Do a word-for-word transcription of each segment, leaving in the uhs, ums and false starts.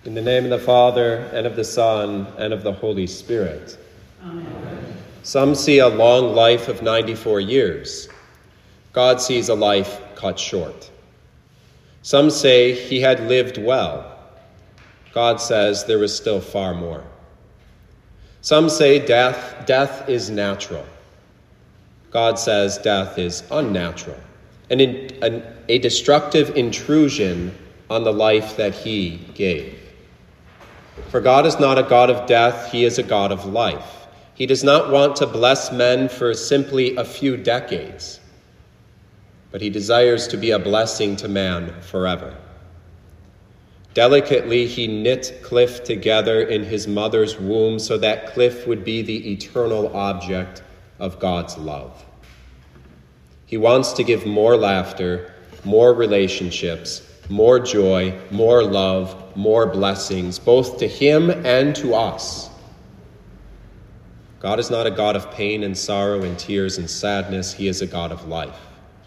In the name of the Father, and of the Son, and of the Holy Spirit. Amen. Some see a long life of ninety-four years. God sees a life cut short. Some say he had lived well. God says there was still far more. Some say death, death is natural. God says death is unnatural, and in, an, a destructive intrusion on the life that he gave. For God is not a God of death, he is a God of life. He does not want to bless men for simply a few decades, but he desires to be a blessing to man forever. Delicately, he knit Cliff together in his mother's womb so that Cliff would be the eternal object of God's love. He wants to give more laughter, more relationships, more joy, more love, more blessings, both to him and to us. God is not a God of pain and sorrow and tears and sadness. He is a God of life.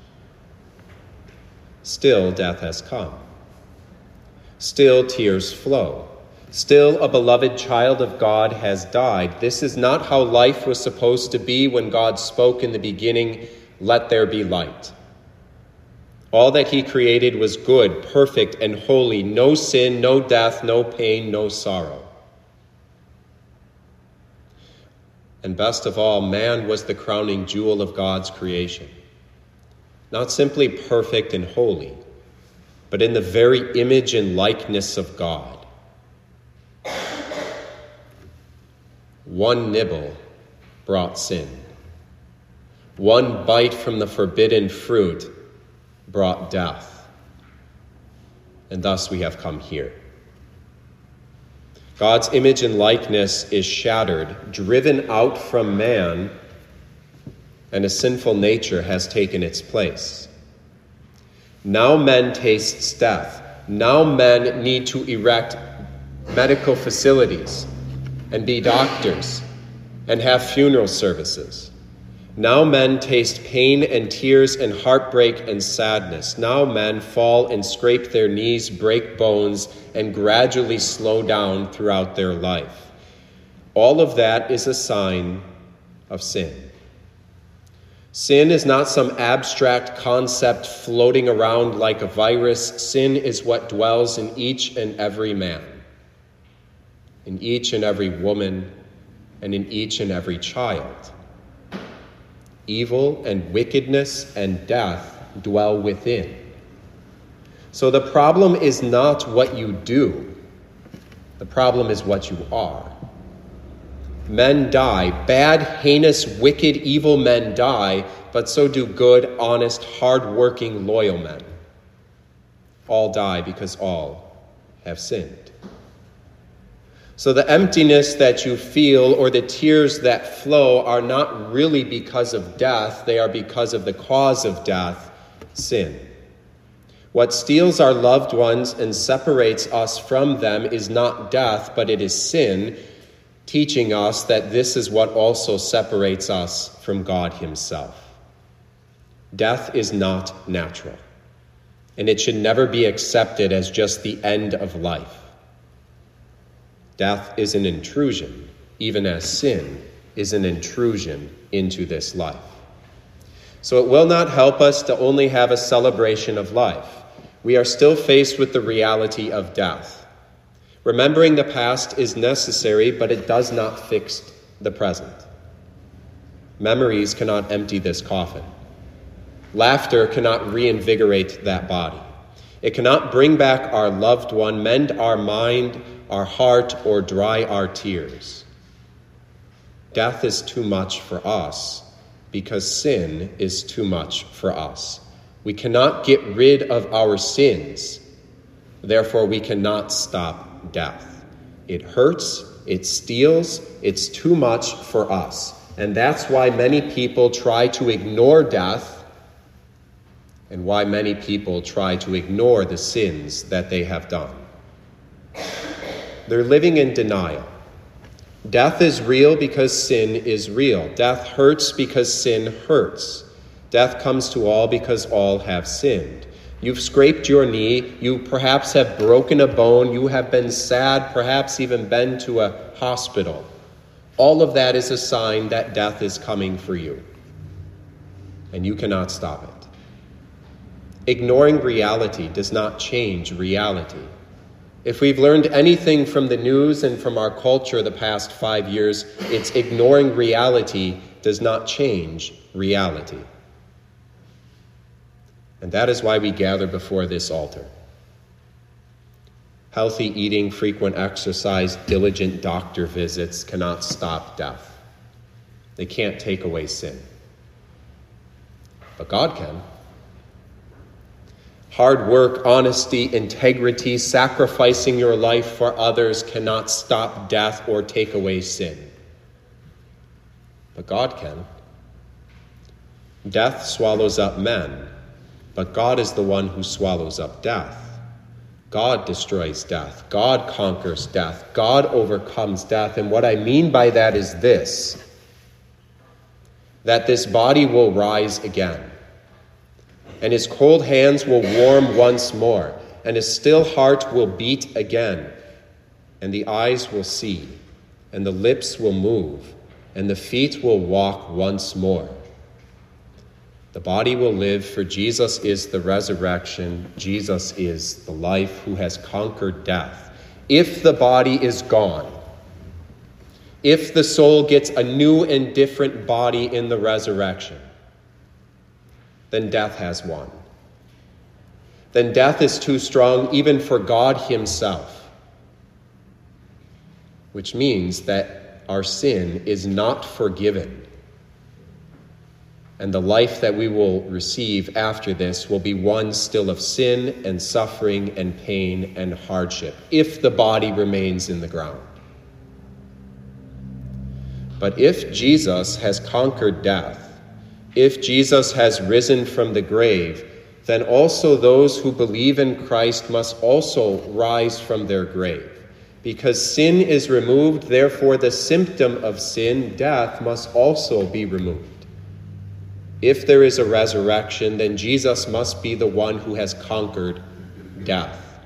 Still, death has come. Still, tears flow. Still, a beloved child of God has died. This is not how life was supposed to be when God spoke in the beginning, "Let there be light." All that he created was good, perfect, and holy. No sin, no death, no pain, no sorrow. And best of all, man was the crowning jewel of God's creation. Not simply perfect and holy, but in the very image and likeness of God. One nibble brought sin. One bite from the forbidden fruit brought death. And thus we have come here. God's image and likeness is shattered, driven out from man, and a sinful nature has taken its place. Now men taste death. Now men need to erect medical facilities and be doctors and have funeral services. Now men taste pain and tears and heartbreak and sadness. Now men fall and scrape their knees, break bones, and gradually slow down throughout their life. All of that is a sign of sin. Sin is not some abstract concept floating around like a virus. Sin is what dwells in each and every man, in each and every woman, and in each and every child. Evil and wickedness and death dwell within. So the problem is not what you do. The problem is what you are. Men die. Bad, heinous, wicked, evil men die, but so do good, honest, hard-working, loyal men. All die because all have sinned. So the emptiness that you feel or the tears that flow are not really because of death. They are because of the cause of death, sin. What steals our loved ones and separates us from them is not death, but it is sin, teaching us that this is what also separates us from God himself. Death is not natural, and it should never be accepted as just the end of life. Death is an intrusion, even as sin is an intrusion into this life. So it will not help us to only have a celebration of life. We are still faced with the reality of death. Remembering the past is necessary, but it does not fix the present. Memories cannot empty this coffin. Laughter cannot reinvigorate that body. It cannot bring back our loved one, mend our mind, our heart, or dry our tears. Death is too much for us because sin is too much for us. We cannot get rid of our sins. Therefore, we cannot stop death. It hurts, it steals, it's too much for us. And that's why many people try to ignore death and why many people try to ignore the sins that they have done. They're living in denial. Death is real because sin is real. Death hurts because sin hurts. Death comes to all because all have sinned. You've scraped your knee. You perhaps have broken a bone. You have been sad, perhaps even been to a hospital. All of that is a sign that death is coming for you. And you cannot stop it. Ignoring reality does not change reality. If we've learned anything from the news and from our culture the past five years, it's ignoring reality does not change reality. And that is why we gather before this altar. Healthy eating, frequent exercise, diligent doctor visits cannot stop death. They can't take away sin. But God can. Hard work, honesty, integrity, sacrificing your life for others cannot stop death or take away sin. But God can. Death swallows up men, but God is the one who swallows up death. God destroys death. God conquers death. God overcomes death. And what I mean by that is this, that this body will rise again, and his cold hands will warm once more, and his still heart will beat again, and the eyes will see, and the lips will move, and the feet will walk once more. The body will live, for Jesus is the resurrection. Jesus is the life who has conquered death. If the body is gone, if the soul gets a new and different body in the resurrection, then death has won. Then death is too strong even for God himself, which means that our sin is not forgiven. And the life that we will receive after this will be one still of sin and suffering and pain and hardship, if the body remains in the ground. But if Jesus has conquered death, if Jesus has risen from the grave, then also those who believe in Christ must also rise from their grave. Because sin is removed, therefore the symptom of sin, death, must also be removed. If there is a resurrection, then Jesus must be the one who has conquered death.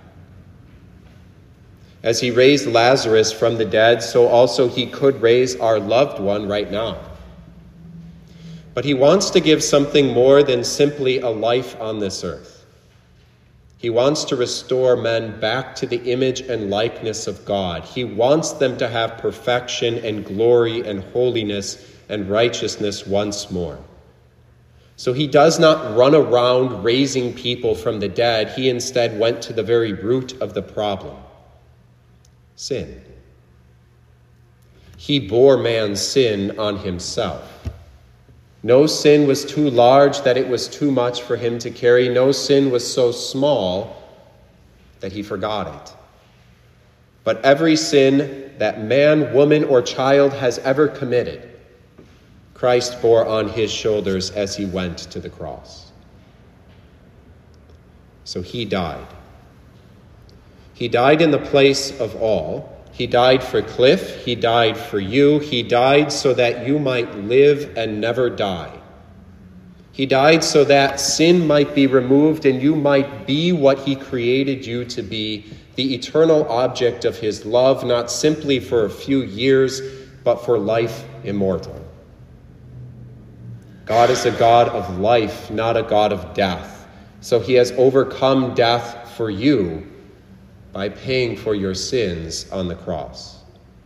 As he raised Lazarus from the dead, so also he could raise our loved one right now. But he wants to give something more than simply a life on this earth. He wants to restore men back to the image and likeness of God. He wants them to have perfection and glory and holiness and righteousness once more. So he does not run around raising people from the dead. He instead went to the very root of the problem: sin. He bore man's sin on himself. No sin was too large that it was too much for him to carry. No sin was so small that he forgot it. But every sin that man, woman, or child has ever committed, Christ bore on his shoulders as he went to the cross. So he died. He died in the place of all. He died for Cliff. He died for you. He died so that you might live and never die. He died so that sin might be removed and you might be what he created you to be, the eternal object of his love, not simply for a few years, but for life immortal. God is a God of life, not a God of death. So he has overcome death for you by paying for your sins on the cross.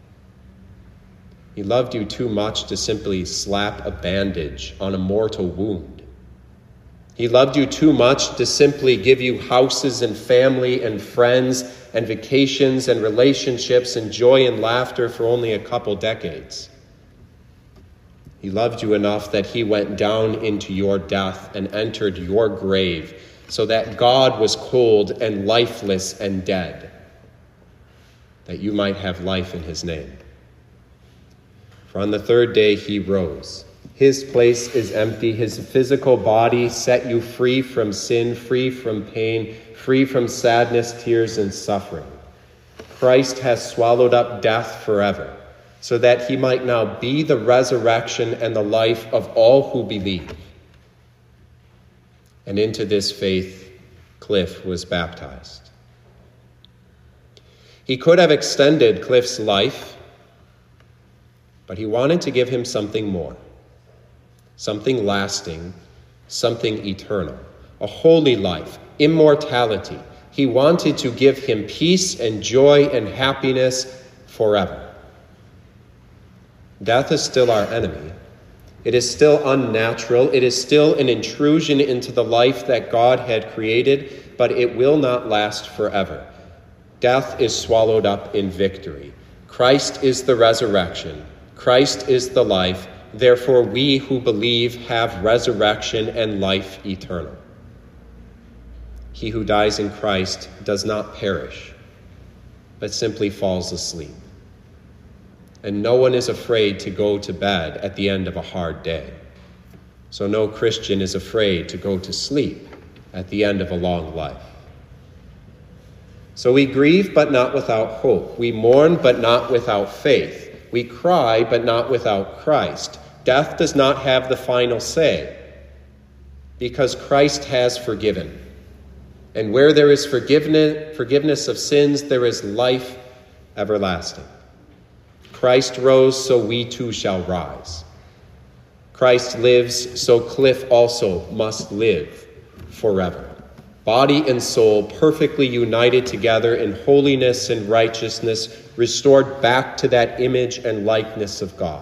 He loved you too much to simply slap a bandage on a mortal wound. He loved you too much to simply give you houses and family and friends and vacations and relationships and joy and laughter for only a couple decades. He loved you enough that he went down into your death and entered your grave so that God was cold and lifeless and dead, that you might have life in his name. For on the third day he rose. His place is empty. His physical body set you free from sin, free from pain, free from sadness, tears, and suffering. Christ has swallowed up death forever, so that he might now be the resurrection and the life of all who believe. And into this faith Cliff was baptized. He could have extended Cliff's life, but he wanted to give him something more, something lasting, something eternal, a holy life, immortality. He wanted to give him peace and joy and happiness forever. Death is still our enemy. It is still unnatural. It is still an intrusion into the life that God had created, but it will not last forever. Death is swallowed up in victory. Christ is the resurrection. Christ is the life. Therefore, we who believe have resurrection and life eternal. He who dies in Christ does not perish, but simply falls asleep. And no one is afraid to go to bed at the end of a hard day. So no Christian is afraid to go to sleep at the end of a long life. So we grieve, but not without hope. We mourn, but not without faith. We cry, but not without Christ. Death does not have the final say, because Christ has forgiven. And where there is forgiveness, forgiveness of sins, there is life everlasting. Christ rose, so we too shall rise. Christ lives, so Cliff also must live forever. Body and soul perfectly united together in holiness and righteousness, restored back to that image and likeness of God.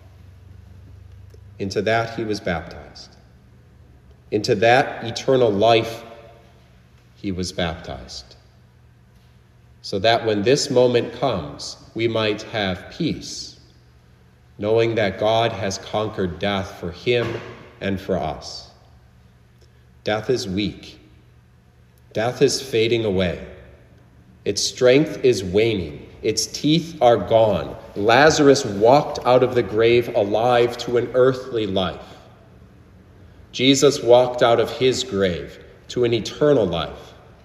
Into that he was baptized. Into that eternal life he was baptized. So that when this moment comes, we might have peace, knowing that God has conquered death for him and for us. Death is weak. Death is fading away. Its strength is waning. Its teeth are gone. Lazarus walked out of the grave alive to an earthly life. Jesus walked out of his grave to an eternal life.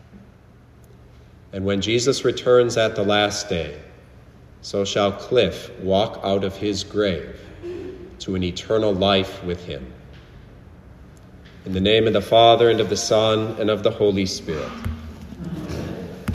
And when Jesus returns at the last day, so shall Cliff walk out of his grave to an eternal life with him. In the name of the Father, and of the Son, and of the Holy Spirit.